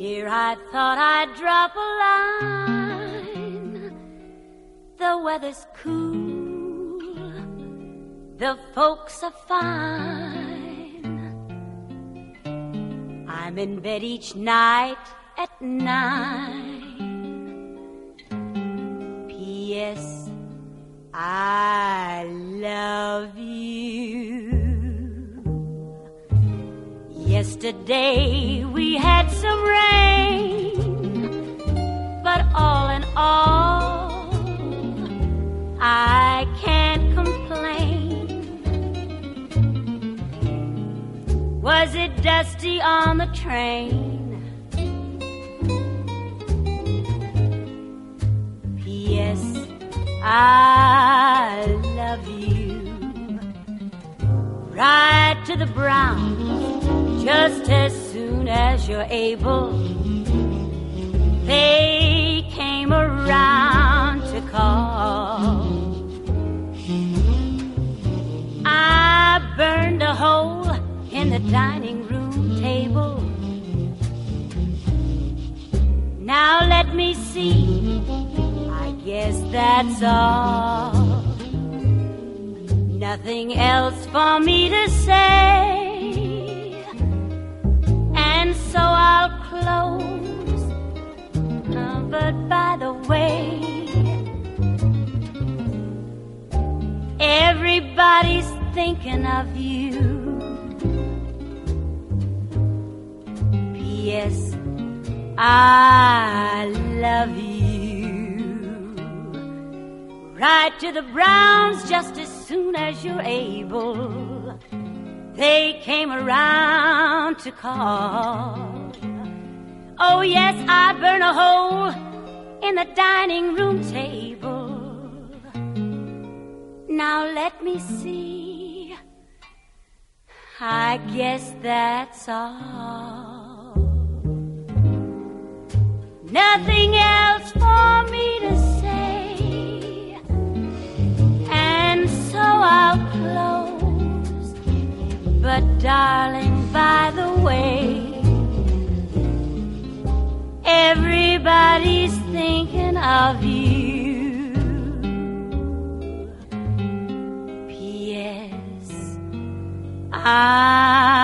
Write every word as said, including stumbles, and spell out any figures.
Here I thought I'd drop a line. The weather's cool, the folks are fine. I'm in bed each night at nine. P S. I love you. Yesterday we had some rain, but all in all, I can't complain. Was it dusty on the train? P S. I love you. Ride to the Browns just as soon as you're able. They came around to call. I burned a hole in the dining room table. Now let me see, I guess that's all. Nothing else for me to say, and so I'll close. Uh, but by the way, everybody's thinking of you. P S. I love you. Ride to the Browns just as soon as you're able. They came around to call. Oh yes, I burn a hole in the dining room table. Now let me see, I guess that's all. Nothing else for me to say, and so I'll close. But darling, by the way, everybody's thinking of you. P S. I